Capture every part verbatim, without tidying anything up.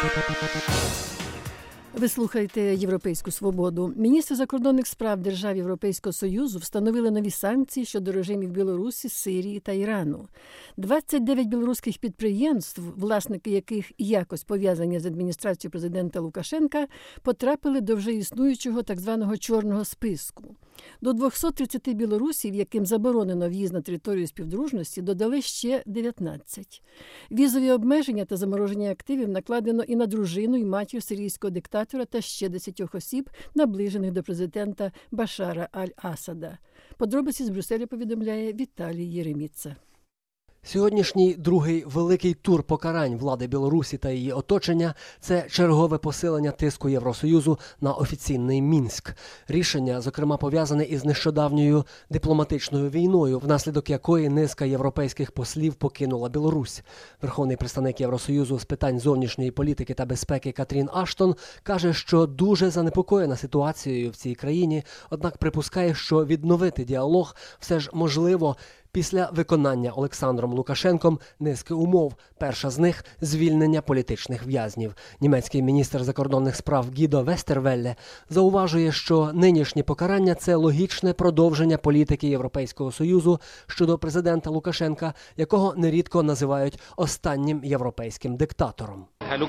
Ви слухаєте «Європейську свободу». Міністри закордонних справ держав Європейського Союзу встановили нові санкції щодо режимів Білорусі, Сирії та Ірану. двадцять дев'ять білоруських підприємств, власники яких якось пов'язані з адміністрацією президента Лукашенка, потрапили до вже існуючого так званого «чорного списку». До двохсот тридцяти білорусів, яким заборонено в'їзд на територію співдружності, додали ще дев'ятнадцять. Візові обмеження та замороження активів накладено і на дружину, і матір сирійського диктатора та ще десятьох осіб, наближених до президента Башара аль-Асада. Подробиці з Брюсселя повідомляє Віталій Єреміца. Сьогоднішній другий великий тур покарань влади Білорусі та її оточення – це чергове посилення тиску Євросоюзу на офіційний Мінськ. Рішення, зокрема, пов'язане із нещодавньою дипломатичною війною, внаслідок якої низка європейських послів покинула Білорусь. Верховний представник Євросоюзу з питань зовнішньої політики та безпеки Катрін Аштон каже, що дуже занепокоєна ситуацією в цій країні, однак припускає, що відновити діалог все ж можливо після виконання Олександром Лукашенком низки умов. Перша з них – звільнення політичних в'язнів. Німецький міністр закордонних справ Гідо Вестервелле зауважує, що нинішні покарання – це логічне продовження політики Європейського Союзу щодо президента Лукашенка, якого нерідко називають останнім європейським диктатором.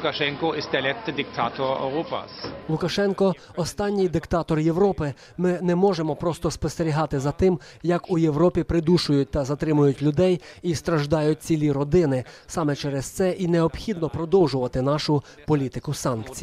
Лукашенко – останній диктатор Європи. Ми не можемо просто спостерігати за тим, як у Європі придушують та затримують людей і страждають цілі родини. Саме через це і необхідно продовжувати нашу політику санкцій,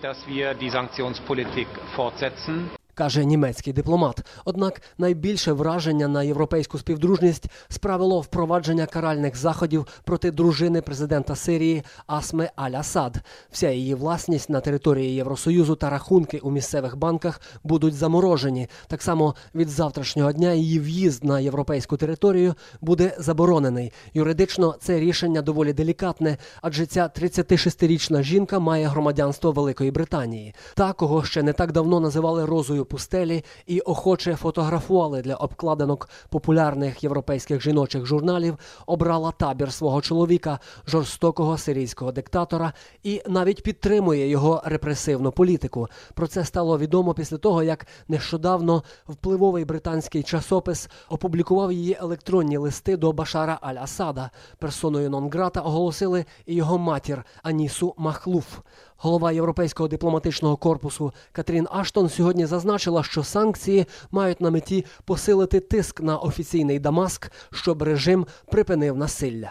каже німецький дипломат. Однак найбільше враження на європейську співдружність справило впровадження каральних заходів проти дружини президента Сирії Асми аль-Асад. Вся її власність на території Євросоюзу та рахунки у місцевих банках будуть заморожені. Так само від завтрашнього дня її в'їзд на європейську територію буде заборонений. Юридично це рішення доволі делікатне, адже ця тридцятишестирічна жінка має громадянство Великої Британії. Та, кого ще не так давно називали розою пустелі і охоче фотографували для обкладинок популярних європейських жіночих журналів, обрала табір свого чоловіка, жорстокого сирійського диктатора, і навіть підтримує його репресивну політику. Про це стало відомо після того, як нещодавно впливовий британський часопис опублікував її електронні листи до Башара аль-Асада. Персоною нон-грата оголосили і його матір Анісу Махлуф. Голова Європейського дипломатичного корпусу Катрін Аштон сьогодні зазначила, що санкції мають на меті посилити тиск на офіційний Дамаск, щоб режим припинив насилля.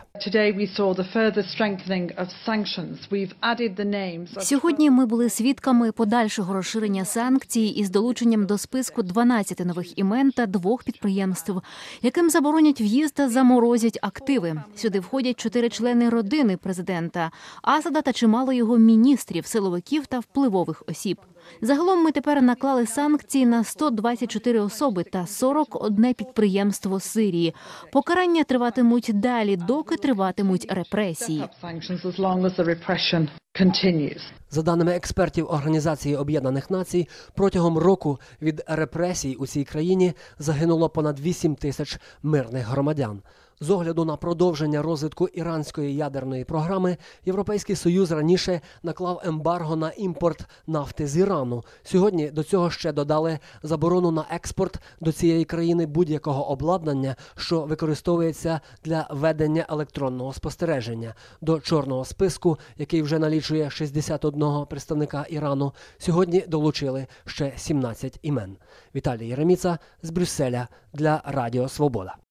Сьогодні ми були свідками подальшого розширення санкцій із долученням до списку дванадцяти нових імен та двох підприємств, яким заборонять в'їзд та заморозять активи. Сюди входять чотири члени родини президента Асада та чимало його міністрів, силовиків та впливових осіб. Загалом ми тепер наклали санкції на сто двадцять чотири особи та сорок одне підприємство Сирії. Покарання триватимуть далі, доки триватимуть репресії. За даними експертів Організації Об'єднаних Націй, протягом року від репресій у цій країні загинуло понад вісім тисяч мирних громадян. З огляду на продовження розвитку іранської ядерної програми, Європейський Союз раніше наклав ембарго на імпорт нафти з Ірану. Сьогодні до цього ще додали заборону на експорт до цієї країни будь-якого обладнання, що використовується для ведення електронного спостереження. До чорного списку, який вже налічує шістдесят одного представника Ірану, сьогодні долучили ще сімнадцять імен. Віталій Єреміца з Брюсселя для Радіо Свобода.